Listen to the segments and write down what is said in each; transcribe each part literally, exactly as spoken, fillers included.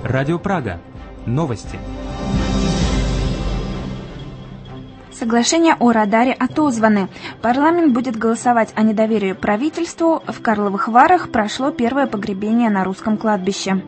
Радио Прага. Новости. Соглашение о радаре отозваны. Парламент будет голосовать о недоверии правительству. В Карловых Варах прошло первое погребение на русском кладбище.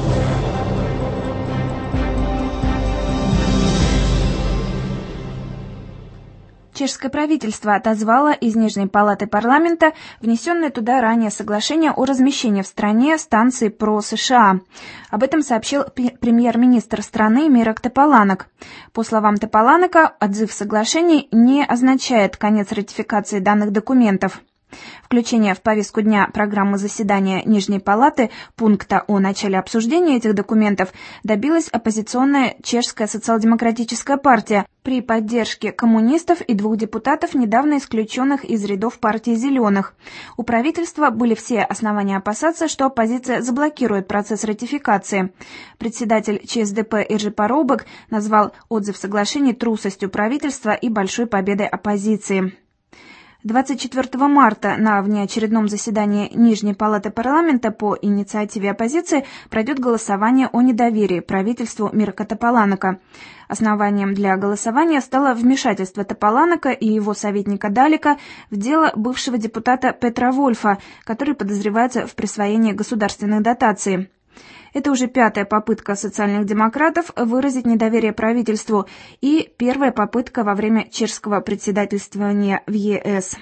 Чешское правительство отозвало из Нижней палаты парламента внесенное туда ранее соглашение о размещении в стране станции ПРО США. Об этом сообщил премьер-министр страны Мирок Тополанек. По словам Тополанека, отзыв соглашений не означает конец ратификации данных документов. Включение в повестку дня программы заседания Нижней палаты пункта о начале обсуждения этих документов добилась оппозиционная Чешская социал-демократическая партия при поддержке коммунистов и двух депутатов, недавно исключенных из рядов партии «Зеленых». У правительства были все основания опасаться, что оппозиция заблокирует процесс ратификации. Председатель ЧСДП Иржи Парубек назвал отзыв соглашений трусостью правительства и большой победой оппозиции. двадцать четвёртого марта на внеочередном заседании Нижней палаты парламента по инициативе оппозиции пройдет голосование о недоверии правительству Мирка Тополанека. Основанием для голосования стало вмешательство Тополанека и его советника Далика в дело бывшего депутата Петра Вольфа, который подозревается в присвоении государственных дотаций. Это уже пятая попытка социальных демократов выразить недоверие правительству и первая попытка во время чешского председательствования в ЕС.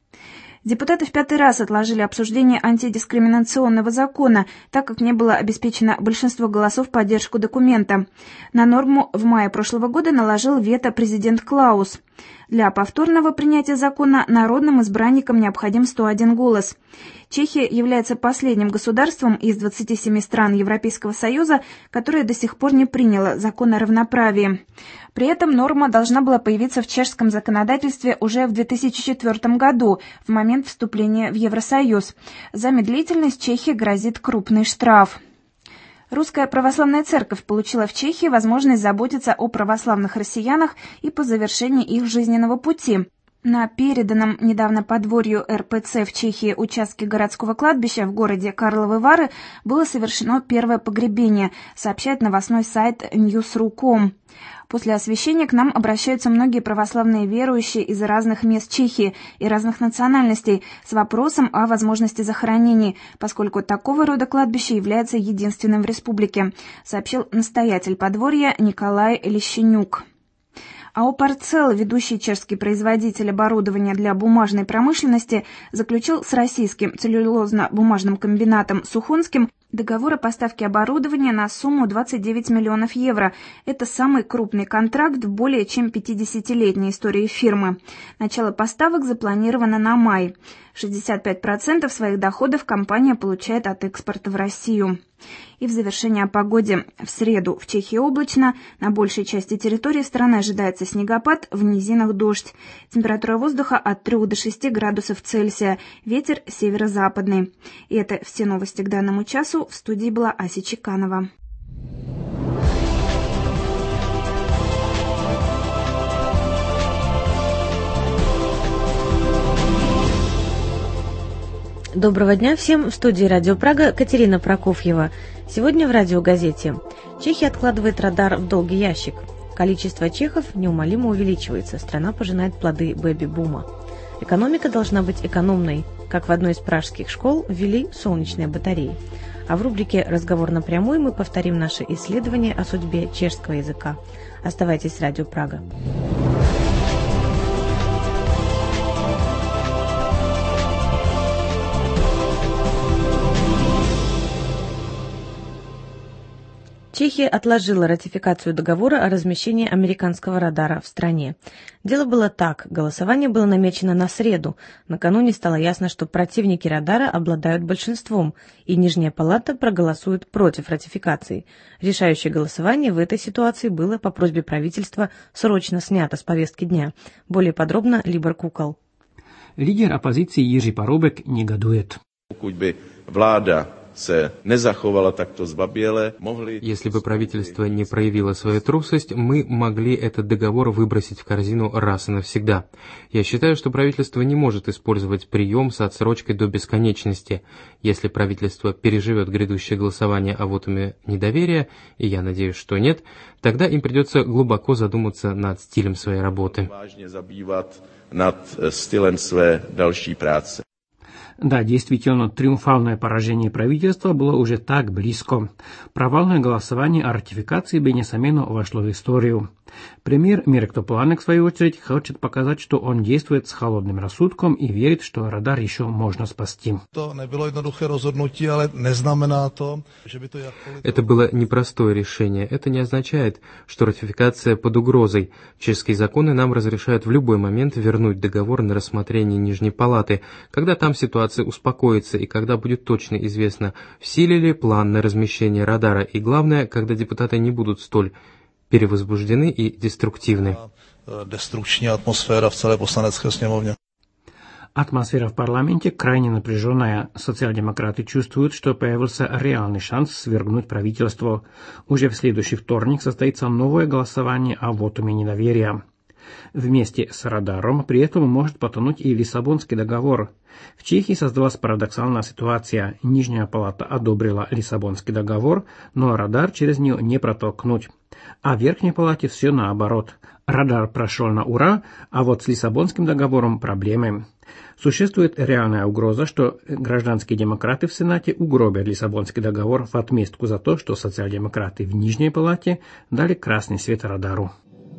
Депутаты в пятый раз отложили обсуждение антидискриминационного закона, так как не было обеспечено большинство голосов в поддержку документа. На норму в мае прошлого года наложил вето президент Клаус. Для повторного принятия закона народным избранникам необходим сто один голос. Чехия является последним государством из двадцати семи стран Европейского Союза, которое до сих пор не приняло закон о равноправии. При этом норма должна была появиться в чешском законодательстве уже в две тысячи четвёртом году, в момент вступления в Евросоюз. За медлительность Чехии грозит крупный штраф. Русская православная церковь получила в Чехии возможность заботиться о православных россиянах и по завершении их жизненного пути. На переданном недавно подворью эр пэ цэ в Чехии участке городского кладбища в городе Карловы Вары было совершено первое погребение, сообщает новостной сайт ньюс точка ру точка ком. После освящения к нам обращаются многие православные верующие из разных мест Чехии и разных национальностей с вопросом о возможности захоронений, поскольку такого рода кладбище является единственным в республике, сообщил настоятель подворья Николай Лещенюк. АО «Парцел», ведущий чешский производитель оборудования для бумажной промышленности, заключил с российским целлюлозно-бумажным комбинатом Сухонским договор о поставке оборудования на сумму двадцать девять миллионов евро. Это самый крупный контракт в более чем пятидесятилетней истории фирмы. Начало поставок запланировано на май. шестьдесят пять процентов своих доходов компания получает от экспорта в Россию. И в завершение о погоде. В среду в Чехии облачно, на большей части территории страны ожидается снегопад, в низинах дождь. Температура воздуха от трёх до шести градусов Цельсия, ветер северо-западный. И это все новости к данному часу. В студии была Ася Чеканова. Доброго дня всем! В студии Радио Прага Катерина Прокофьева. Сегодня в радиогазете. Чехия откладывает радар в долгий ящик. Количество чехов неумолимо увеличивается. Страна пожинает плоды бэби-бума. Экономика должна быть экономной. Как в одной из пражских школ ввели солнечные батареи. А в рубрике «Разговор напрямую» мы повторим наше исследование о судьбе чешского языка. Оставайтесь с Радио Прага. Чехия отложила ратификацию договора о размещении американского радара в стране. Дело было так. Голосование было намечено на среду. Накануне стало ясно, что противники радара обладают большинством, и Нижняя палата проголосует против ратификации. Решающее голосование в этой ситуации было по просьбе правительства срочно снято с повестки дня. Более подробно Либор Кукол. Лидер оппозиции Иржи Парубек негодует. Если бы правительство не проявило свою трусость, мы могли этот договор выбросить в корзину раз и навсегда. Я считаю, что правительство не может использовать прием с отсрочкой до бесконечности. Если правительство переживет грядущее голосование о вотуме недоверия, и я надеюсь, что нет, тогда им придется глубоко задуматься над стилем своей работы. Да, действительно, триумфальное поражение правительства было уже так близко. Провальное голосование о ратификации бы, несомненно, вошло в историю. Премьер Мирек Тополанек, в свою очередь, хочет показать, что он действует с холодным рассудком и верит, что радар еще можно спасти. Это было непростое решение. Это не означает, что ратификация под угрозой. Чешские законы нам разрешают в любой момент вернуть договор на рассмотрение Нижней Палаты, когда там ситуация успокоится и когда будет точно известно, в силе ли план на размещение радара, и главное, когда депутаты не будут столь перевозбуждены и деструктивны. Деструкчная атмосфера в целой Poslanecké sněmovně. Атмосфера в парламенте крайне напряженная. Социал-демократы чувствуют, что появился реальный шанс свергнуть правительство. Уже в следующий вторник состоится новое голосование о вотуме недоверия. Вместе с радаром при этом может потонуть и Лиссабонский договор. В Чехии создалась парадоксальная ситуация. Нижняя палата одобрила Лиссабонский договор, но радар через нее не протолкнуть. А в Верхней палате все наоборот. Радар прошел на ура, а вот с Лиссабонским договором проблемы. Существует реальная угроза, что гражданские демократы в Сенате угробят Лиссабонский договор в отместку за то, что социал-демократы в Нижней палате дали красный свет радару.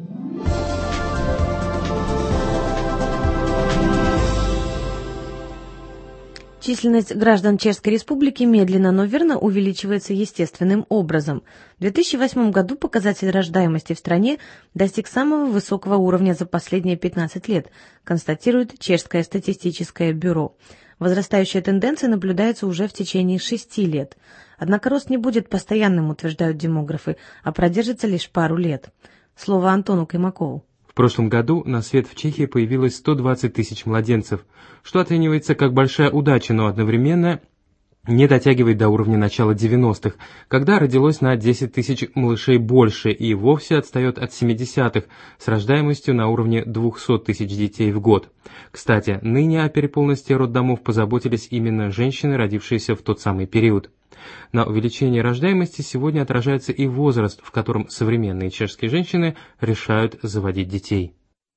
Численность граждан Чешской Республики медленно, но верно увеличивается естественным образом. В две тысячи восьмом году показатель рождаемости в стране достиг самого высокого уровня за последние пятнадцать лет, констатирует Чешское статистическое бюро. Возрастающая тенденция наблюдается уже в течение шести лет. Однако рост не будет постоянным, утверждают демографы, а продержится лишь пару лет. Слово Антону Каймакову. В прошлом году на свет в Чехии появилось сто двадцать тысяч младенцев, что оценивается как большая удача, но одновременно не дотягивает до уровня начала девяностых, когда родилось на десять тысяч малышей больше, и вовсе отстает от семидесятых с рождаемостью на уровне двести тысяч детей в год. Кстати, ныне о переполненности роддомов позаботились именно женщины, родившиеся в тот самый период. На увеличение рождаемости сегодня отражается и возраст, в котором современные чешские женщины решают заводить детей.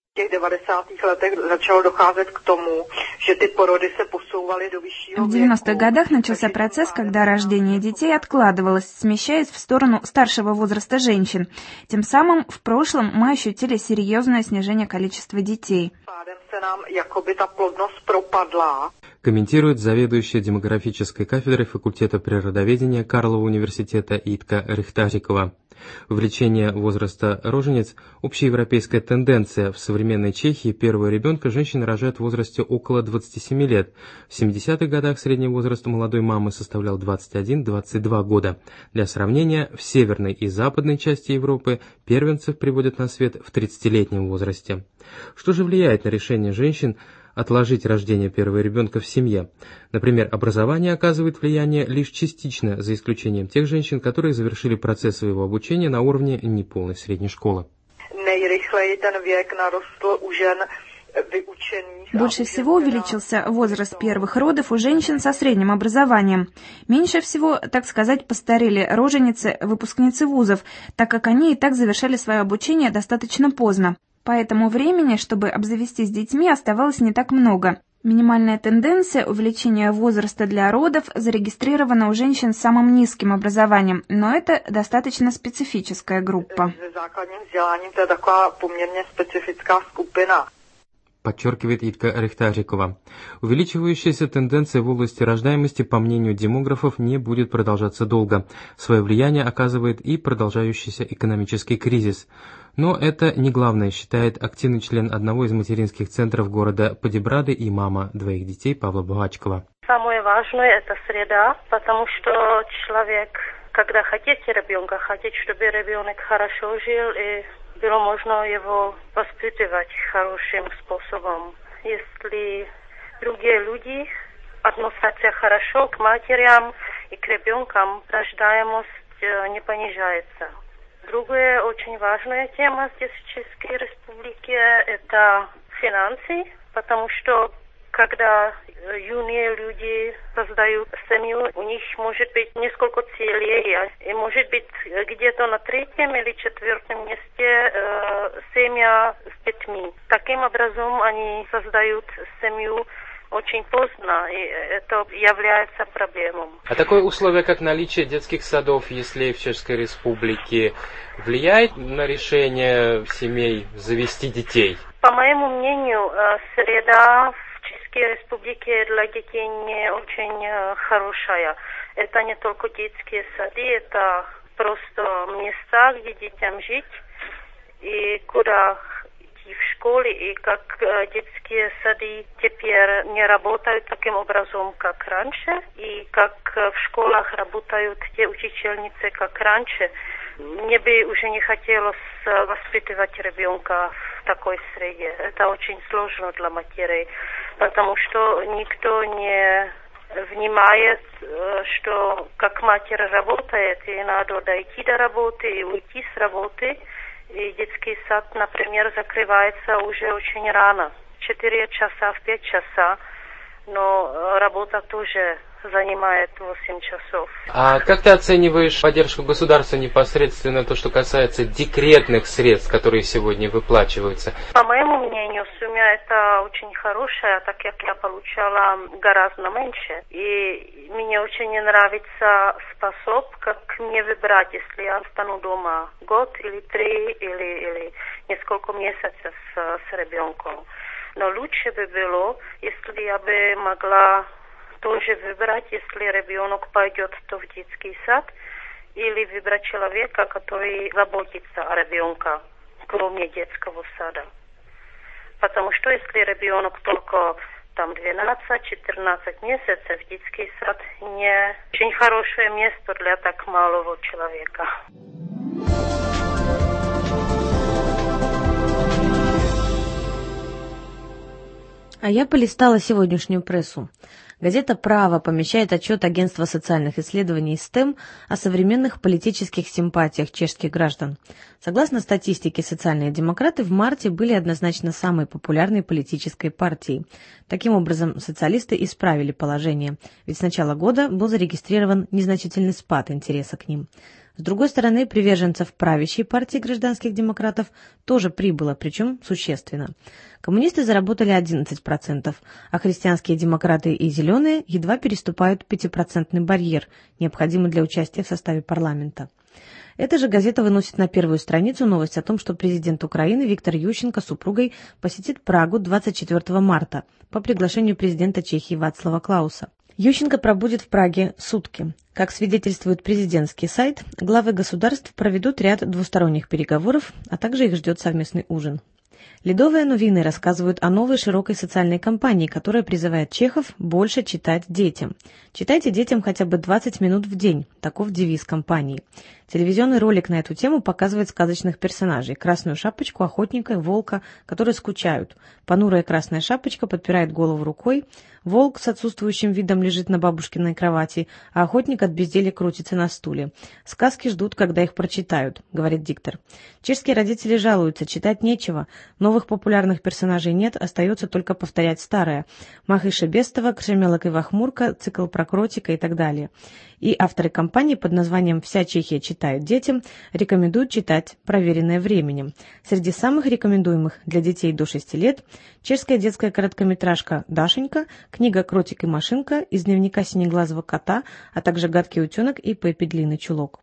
В девяностых годах начался процесс, когда рождение детей откладывалось, смещаясь в сторону старшего возраста женщин. Тем самым в прошлом мы ощутили серьезное снижение количества детей. Комментирует заведующая демографической кафедрой факультета природоведения Карлова университета Итка Рихтарикова. Увеличение возраста рожениц – общеевропейская тенденция. В современной Чехии первого ребенка женщины рожают в возрасте около двадцати семи лет. В семидесятых годах средний возраст молодой мамы составлял двадцать один — двадцать два года. Для сравнения, в северной и западной части Европы первенцев приводят на свет в тридцатилетнем возрасте. Что же влияет на решение женщин отложить рождение первого ребенка в семье? Например, образование оказывает влияние лишь частично, за исключением тех женщин, которые завершили процесс своего обучения на уровне неполной средней школы. Больше всего увеличился возраст первых родов у женщин со средним образованием. Меньше всего, так сказать, постарели роженицы, выпускницы вузов, так как они и так завершали свое обучение достаточно поздно. Поэтому времени, чтобы обзавестись детьми, оставалось не так много. Минимальная тенденция увеличения возраста для родов зарегистрирована у женщин с самым низким образованием, но это достаточно специфическая группа. Подчеркивает Итка Рихтарикова. Увеличивающаяся тенденция в области рождаемости, по мнению демографов, не будет продолжаться долго. Свое влияние оказывает и продолжающийся экономический кризис. Но это не главное, считает активный член одного из материнских центров города Подебрады и мама двоих детей Павла Богачкова. Самое важное – это среда, потому что человек, когда хотите ребенка, хотите, чтобы ребенок хорошо жил и было можно его воспитывать хорошим способом. Если другие люди относятся хорошо к матерям и к ребенкам рождаемость не понижается. Другая очень важная тема здесь в Чешской Республике – это финансы, потому что когда юные люди создают семью, у них может быть несколько целей, и может быть где-то на третьем или четвертом месте э, семья с детьми. Таким образом они создают семью очень поздно, и это является проблемой. А такое условие, как наличие детских садов, если в Чешской Республике, влияет на решение семей завести детей? По моему мнению, среда в Чешской Республике для детей не очень хорошая. Это не только детские сады, это просто места, где детям жить, и куда в школе, и как э, детские сады теперь не работают таким образом, как раньше, и как э, в школах работают те учительницы, как раньше. Мне бы уже не хотелось э, воспитывать ребенка в такой среде. Это очень сложно для матерей, потому что никто не внимает, э, что как матерь работает, и надо дойти до работы и уйти с работы. И детский сад, например, закрывается уже очень рано, в четыре часа, в пять часов, но работа тоже занимает восемь часов. А как ты оцениваешь поддержку государства непосредственно, то, что касается декретных средств, которые сегодня выплачиваются? По моему мнению, сумма это очень хорошая, так как я получала гораздо меньше. И мне очень не нравится способ, как мне выбрать, если я остану дома год или три, или, или несколько месяцев с, с ребенком. Но лучше бы было, если я бы могла тоже выбрать, если ребенок пойдет то в детский сад, или выбрать человека, который заботится о ребенке, кроме детского сада. Потому что если ребенок только там двенадцать-четырнадцать месяцев, детский сад не очень хорошее место для так малого человека. А я полистала сегодняшнюю прессу. Газета «Право» помещает отчет Агентства социальных исследований СТЭМ о современных политических симпатиях чешских граждан. Согласно статистике, социальные демократы в марте были однозначно самой популярной политической партией. Таким образом, социалисты исправили положение, ведь с начала года был зарегистрирован незначительный спад интереса к ним. С другой стороны, приверженцев правящей партии гражданских демократов тоже прибыло, причем существенно. Коммунисты заработали одиннадцать процентов, а христианские демократы и зеленые едва переступают пятипроцентный барьер, необходимый для участия в составе парламента. Эта же газета выносит на первую страницу новость о том, что президент Украины Виктор Ющенко с супругой посетит Прагу двадцать четвёртого марта по приглашению президента Чехии Вацлава Клауса. Ющенко пробудет в Праге сутки. Как свидетельствует президентский сайт, главы государств проведут ряд двусторонних переговоров, а также их ждет совместный ужин. Ледовые новины рассказывают о новой широкой социальной кампании, которая призывает чехов больше читать детям. «Читайте детям хотя бы двадцать минут в день» – таков девиз кампании. Телевизионный ролик на эту тему показывает сказочных персонажей – красную шапочку, охотника и волка, которые скучают. Понурая красная шапочка подпирает голову рукой, волк с отсутствующим видом лежит на бабушкиной кровати, а охотник от безделья крутится на стуле. «Сказки ждут, когда их прочитают», — говорит диктор. Чешские родители жалуются, читать нечего, новых популярных персонажей нет, остается только повторять старое. Мах и Шебестова, Кшемелок и Вахмурка, цикл про кротика и так далее. И авторы кампании под названием «Вся Чехия читает детям» рекомендуют читать проверенное временем. Среди самых рекомендуемых для детей до шести лет чешская детская короткометражка «Дашенька», книга «Кротик и Машинка» из дневника «Синеглазого кота», а также «Гадкий утенок» и «Пеппи длинный чулок».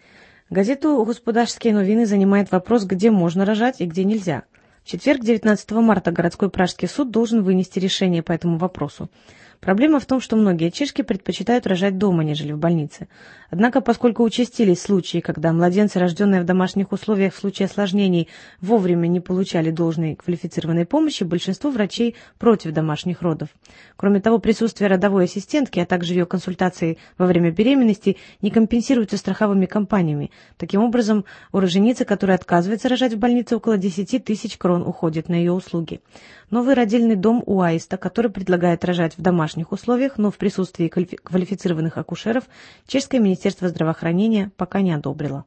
Газету «Господарские новины» занимает вопрос, где можно рожать и где нельзя. В четверг, девятнадцатого марта, городской пражский суд должен вынести решение по этому вопросу. Проблема в том, что многие чешки предпочитают рожать дома, нежели в больнице. Однако, поскольку участились случаи, когда младенцы, рожденные в домашних условиях в случае осложнений, вовремя не получали должной квалифицированной помощи, большинство врачей против домашних родов. Кроме того, присутствие родовой ассистентки, а также ее консультации во время беременности не компенсируются страховыми компаниями. Таким образом, у роженицы, которая отказывается рожать в больнице, около десяти тысяч крон уходит на ее услуги. Новый родильный дом у Аиста, который предлагает рожать в домашних домашних условиях, но в присутствии квалифицированных акушеров чешское министерство здравоохранения пока не одобрило.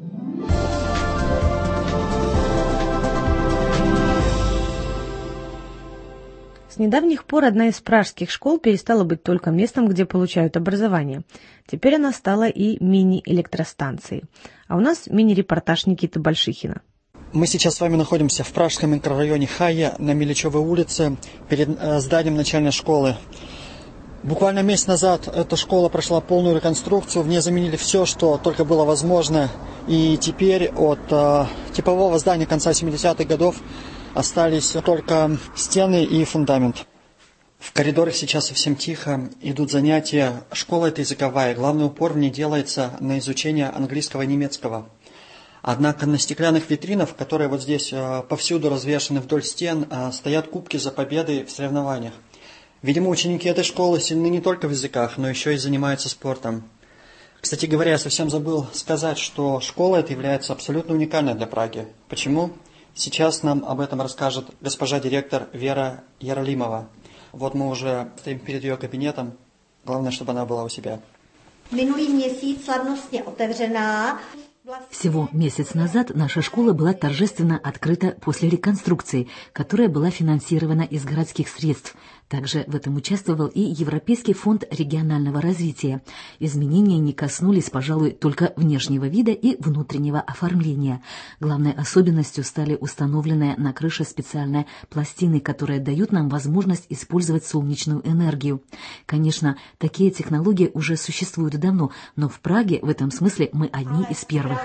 С недавних пор одна из пражских школ перестала быть только местом, где получают образование. Теперь она стала и мини-электростанцией. А у нас мини-репортаж Никиты Большихина. Мы сейчас с вами находимся в пражском микрорайоне Хая на Миличевой улице перед зданием начальной школы. Буквально месяц назад эта школа прошла полную реконструкцию, в ней заменили все, что только было возможно. И теперь от э, типового здания конца семидесятых годов остались только стены и фундамент. В коридорах сейчас совсем тихо, идут занятия. Школа эта языковая, главный упор в ней делается на изучение английского и немецкого. Однако на стеклянных витринах, которые вот здесь э, повсюду развешаны вдоль стен, э, стоят кубки за победы в соревнованиях. Видимо, ученики этой школы сильны не только в языках, но еще и занимаются спортом. Кстати говоря, я совсем забыл сказать, что школа эта является абсолютно уникальной для Праги. Почему? Сейчас нам об этом расскажет госпожа директор Вера Яролимова. Вот мы уже стоим перед ее кабинетом. Главное, чтобы она была у себя. Минулý měsíc slavnostně otevřená. Всего месяц назад наша школа была торжественно открыта после реконструкции, которая была финансирована из городских средств. Также в этом участвовал и Европейский фонд регионального развития. Изменения не коснулись, пожалуй, только внешнего вида и внутреннего оформления. Главной особенностью стали установленные на крыше специальные пластины, которые дают нам возможность использовать солнечную энергию. Конечно, такие технологии уже существуют давно, но в Праге в этом смысле мы одни из первых.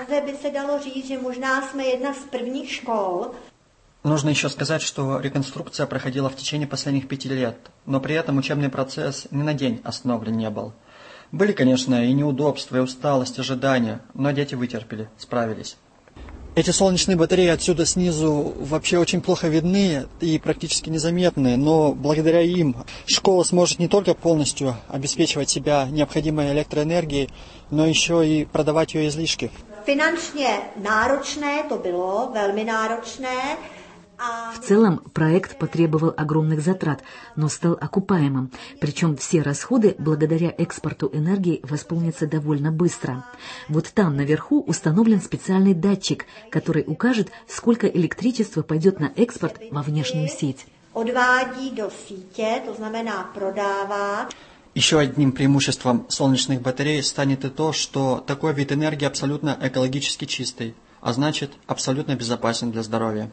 Нужно еще сказать, что реконструкция проходила в течение последних пяти лет, но при этом учебный процесс ни на день остановлен не был. Были, конечно, и неудобства, и усталость, ожидания, но дети вытерпели, справились. Эти солнечные батареи отсюда снизу вообще очень плохо видны и практически незаметны, но благодаря им школа сможет не только полностью обеспечивать себя необходимой электроэнергией, но еще и продавать ее излишки. Finančně náročné to bylo, velmi náročné. В целом проект потребовал огромных затрат, но стал окупаемым. Причем все расходы благодаря экспорту энергии восполнятся довольно быстро. Вот там наверху установлен специальный датчик, который укажет, сколько электричества пойдет на экспорт во внешнюю сеть. Odvádí do sítě, to znamená prodává. Еще одним преимуществом солнечных батарей станет и то, что такой вид энергии абсолютно экологически чистый, а значит абсолютно безопасен для здоровья.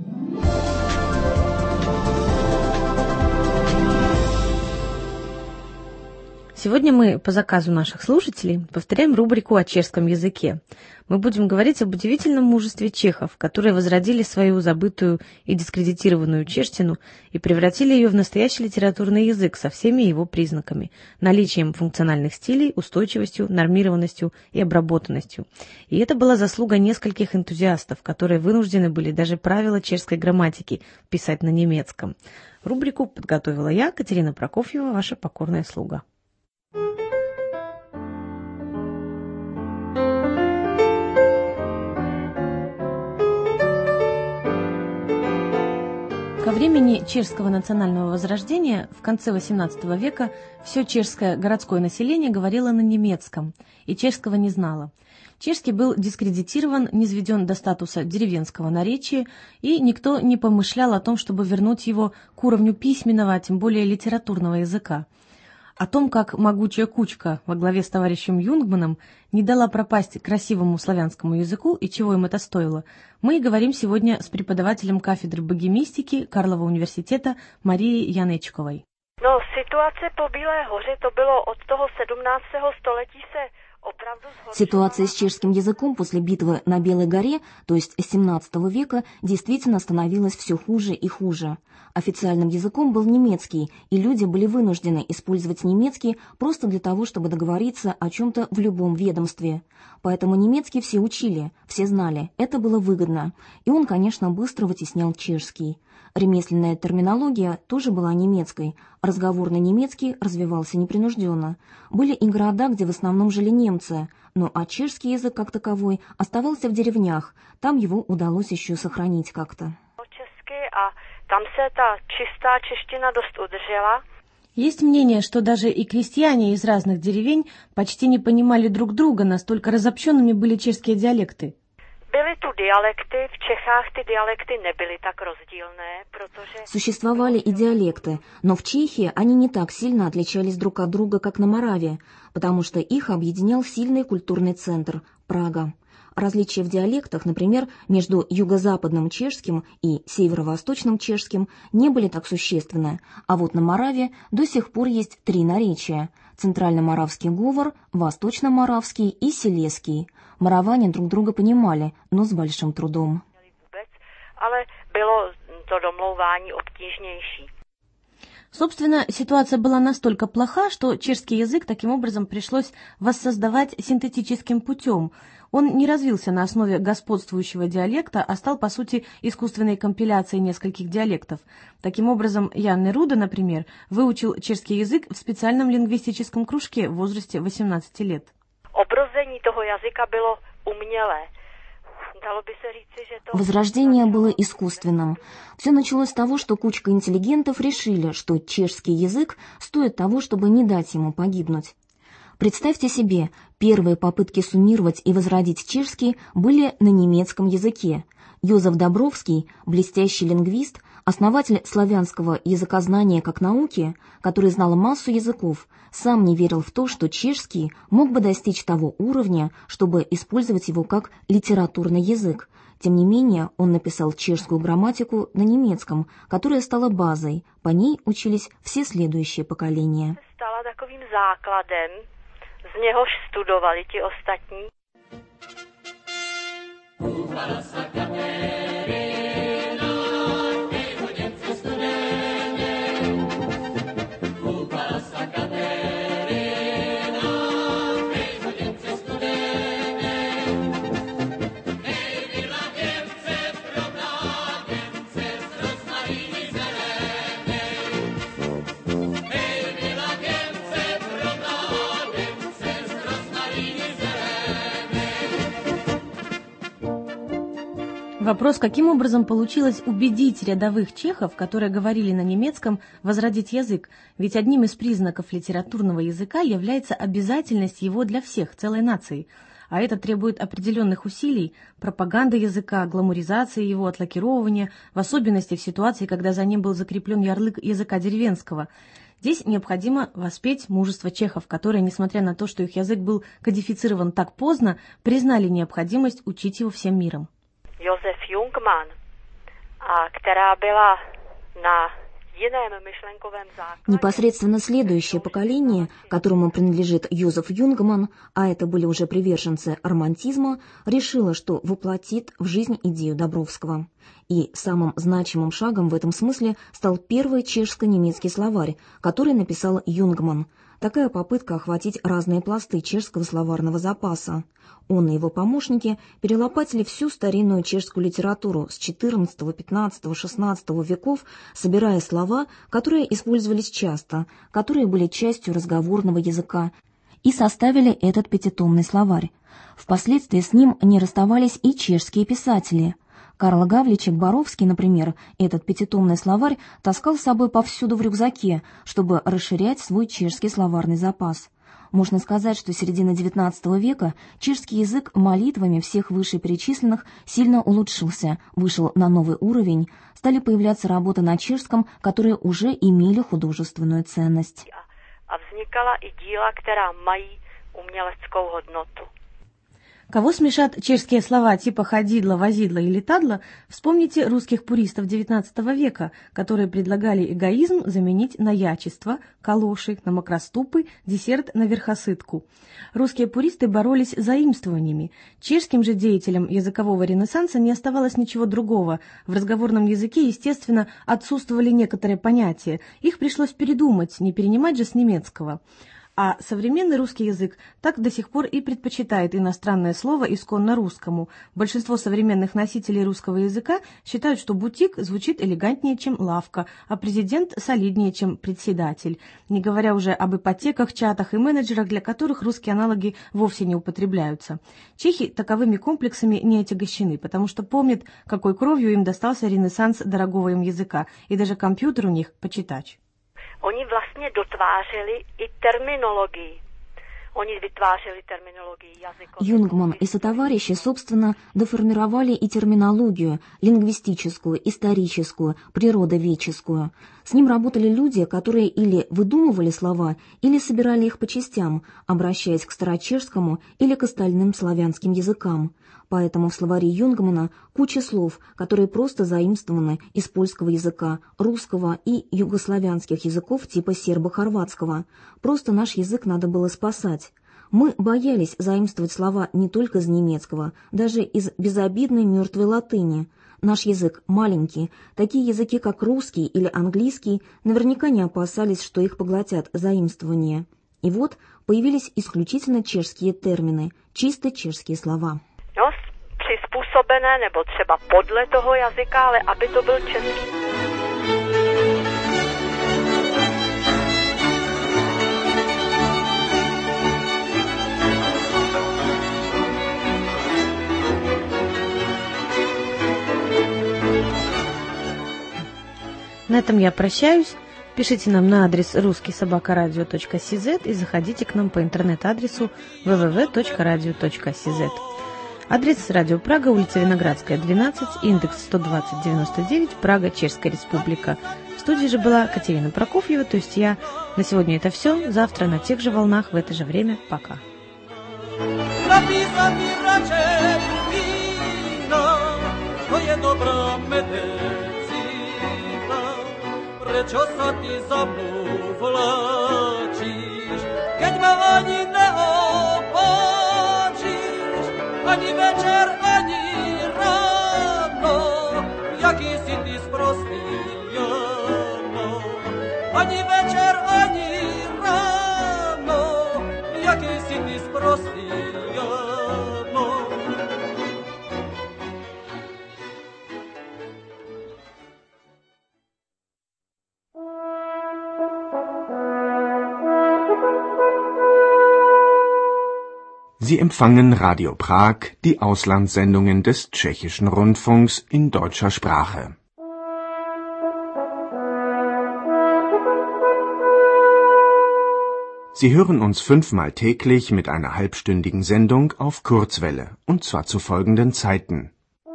Сегодня мы по заказу наших слушателей повторяем рубрику о чешском языке. Мы будем говорить об удивительном мужестве чехов, которые возродили свою забытую и дискредитированную чештину и превратили ее в настоящий литературный язык со всеми его признаками – наличием функциональных стилей, устойчивостью, нормированностью и обработанностью. И это была заслуга нескольких энтузиастов, которые вынуждены были даже правила чешской грамматики писать на немецком. Рубрику подготовила я, Катерина Прокофьева, ваша покорная слуга. Ко времени чешского национального возрождения в конце восемнадцатого века все чешское городское население говорило на немецком и чешского не знало. Чешский был дискредитирован, низведен до статуса деревенского наречия, и никто не помышлял о том, чтобы вернуть его к уровню письменного, а тем более литературного языка. О том, как могучая кучка во главе с товарищем Юнгманом не дала пропасть красивому славянскому языку и чего им это стоило, мы и говорим сегодня с преподавателем кафедры богемистики Карлова университета Марией Янечковой. No, situace po Bílé hoře to bylo od toho sedmnáctého století se Ситуация с чешским языком после битвы на Белой горе, то есть с семнадцатого века, действительно становилась все хуже и хуже. Официальным языком был немецкий, и люди были вынуждены использовать немецкий просто для того, чтобы договориться о чем-то в любом ведомстве. Поэтому немецкий все учили, все знали, это было выгодно, и он, конечно, быстро вытеснял чешский. Ремесленная терминология тоже была немецкой, разговорный немецкий развивался непринужденно. Были и города, где в основном жили немцы, но а чешский язык как таковой оставался в деревнях, там его удалось еще сохранить как-то. Там se ta čistá čeština dost udržela. Есть мнение, что даже и крестьяне из разных деревень почти не понимали друг друга, настолько разобщенными были чешские диалекты. Существовали и диалекты, но в Чехии они не так сильно отличались друг от друга, как на Моравии, потому что их объединял сильный культурный центр – Прага. Различия в диалектах, например, между юго-западным чешским и северо-восточным чешским, не были так существенны, а вот на Моравии до сих пор есть три наречия – центрально-моравский говор, восточно-моравский и силезский. Мораване друг друга понимали, но с большим трудом. Собственно, ситуация была настолько плоха, что чешский язык таким образом пришлось воссоздавать синтетическим путем. Он не развился на основе господствующего диалекта, а стал, по сути, искусственной компиляцией нескольких диалектов. Таким образом, Ян Неруда, например, выучил чешский язык в специальном лингвистическом кружке в возрасте восемнадцати лет. Обрození toho jazyka bylo umělé. Возрождение было искусственным. Все началось с того, что кучка интеллигентов решили, что чешский язык стоит того, чтобы не дать ему погибнуть. Представьте себе, первые попытки суммировать и возродить чешский были на немецком языке. Йозеф Добровский, блестящий лингвист, основатель славянского языкознания как науки, который знал массу языков, сам не верил в то, что чешский мог бы достичь того уровня, чтобы использовать его как литературный язык. Тем не менее, он написал чешскую грамматику на немецком, которая стала базой. По ней учились все следующие поколения. Стала takovým základem, z něhož studovali ti ostatní. Вопрос, каким образом получилось убедить рядовых чехов, которые говорили на немецком, возродить язык, ведь одним из признаков литературного языка является обязательность его для всех, целой нации, а это требует определенных усилий, пропаганды языка, гламуризации его, отлакировывания, в особенности в ситуации, когда за ним был закреплен ярлык языка деревенского. Здесь необходимо воспеть мужество чехов, которые, несмотря на то, что их язык был кодифицирован так поздно, признали необходимость учить его всем миром. Josef Jungmann, a která byla na jiném myšlenkovém základě. Непосредственно следующее поколение, которому принадлежит Йозеф Юнгман, а это были уже приверженцы романтизма, решило, что воплотит в жизнь идею Добровского. И самым значимым шагом в этом смысле стал первый чешско-немецкий словарь, который написал Юнгман. Такая попытка охватить разные пласты чешского словарного запаса. Он и его помощники перелопатили всю старинную чешскую литературу с четырнадцатого, пятнадцатого, шестнадцатого веков, собирая слова, которые использовались часто, которые были частью разговорного языка, и составили этот пятитомный словарь. Впоследствии с ним не расставались и чешские писатели. Карл Гавличек Боровский, например, этот пятитомный словарь таскал с собой повсюду в рюкзаке, чтобы расширять свой чешский словарный запас. Можно сказать, что с середины девятнадцатого века чешский язык молитвами всех вышеперечисленных сильно улучшился, вышел на новый уровень, стали появляться работы на чешском, которые уже имели художественную ценность. А возникала и дела, которые маjí uměleckou hodnotu. Кого смешат чешские слова типа «ходидло», «возидло» или «тадло», вспомните русских пуристов девятнадцатого века, которые предлагали эгоизм заменить на ячество, калоши, на макроступы, десерт на верхосытку. Русские пуристы боролись с заимствованиями. Чешским же деятелям языкового ренессанса не оставалось ничего другого. В разговорном языке, естественно, отсутствовали некоторые понятия. Их пришлось передумать, не перенимать же с немецкого. А современный русский язык так до сих пор и предпочитает иностранное слово исконно русскому. Большинство современных носителей русского языка считают, что бутик звучит элегантнее, чем лавка, а президент солиднее, чем председатель. Не говоря уже об ипотеках, чатах и менеджерах, для которых русские аналоги вовсе не употребляются. Чехи таковыми комплексами не отягощены, потому что помнят, какой кровью им достался ренессанс дорогого им языка, и даже компьютер у них почитач. Oni vlastně dotvářeli i terminologii. Oni vytvářeli terminologii jazykovую. Юнгман и сотоварищи, собственно, доформировали и терминологию лингвистическую, историческую, природоведческую. С ним работали люди, которые или выдумывали слова, или собирали их по частям, обращаясь к старочешскому или к остальным славянским языкам. Поэтому в словаре Юнгмана куча слов, которые просто заимствованы из польского языка, русского и югославянских языков типа сербо-хорватского. Просто наш язык надо было спасать. Мы боялись заимствовать слова не только из немецкого, даже из безобидной мертвой латыни. Наш язык маленький, такие языки, как русский или английский, наверняка не опасались, что их поглотят заимствования. И вот появились исключительно чешские термины, чисто чешские слова. No, přizpůsobené nebo třeba podle toho jazyka, ale aby to byl český. На этом я прощаюсь. Пишите нам на адрес русский собака радио точка си зет и заходите к нам по интернет-адресу дабл ю дабл ю дабл ю точка радио точка си зет. Адрес Радио Прага, улица Виноградская, двенадцать, индекс сто двадцать девяносто девять, Прага, Чешская Республика. В студии же была Катерина Прокофьева, то есть я. На сегодня это все. Завтра на тех же волнах в это же время. Пока. Prečo sa ty za mnou vláčíš, keď ma ani neopáčíš, ani večer, ani ráno, jaký si ty sprostý, Jano. Ani večer, ani ráno, jaký si ty sprostý, Jano. Sie empfangen Radio Prag, die Auslandssendungen des Tschechischen Rundfunks in deutscher Sprache. Sie hören uns fünfmal täglich mit einer halbstündigen Sendung auf Kurzwelle, und zwar zu folgenden Zeiten.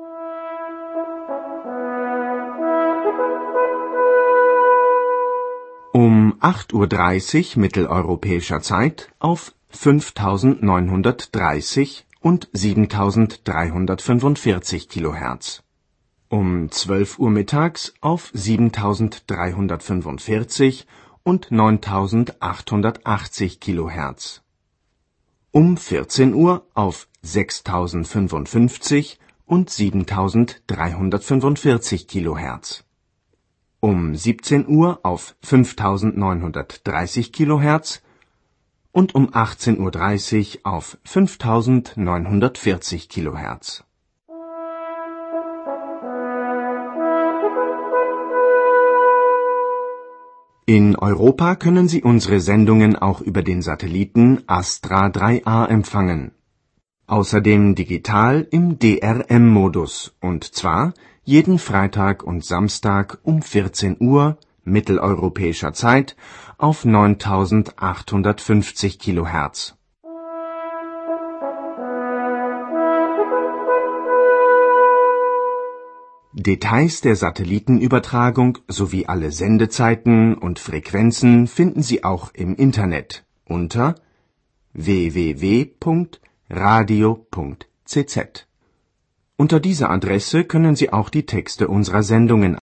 Um acht Uhr dreißig mitteleuropäischer Zeit auf fünftausendneunhundertdreißig und siebentausenddreihundertfünfundvierzig Kilohertz. Um zwölf Uhr mittags auf siebentausenddreihundertfünfundvierzig und neuntausendachthundertachtzig Kilohertz. Um vierzehn Uhr auf sechstausendfünfundfünfzig und siebentausenddreihundertfünfundvierzig Kilohertz. Um siebzehn Uhr auf fünftausendneunhundertdreißig Kilohertz und um achtzehn Uhr dreißig auf fünftausendneunhundertvierzig Kilohertz. In Europa können Sie unsere Sendungen auch über den Satelliten Astra drei A empfangen. Außerdem digital im D R M-Modus, und zwar jeden Freitag und Samstag um vierzehn Uhr mitteleuropäischer Zeit auf neuntausendachthundertfünfzig Kilohertz. Details der Satellitenübertragung sowie alle Sendezeiten und Frequenzen finden Sie auch im Internet unter w w w punkt radio punkt c z. Unter dieser Adresse können Sie auch die Texte unserer Sendungen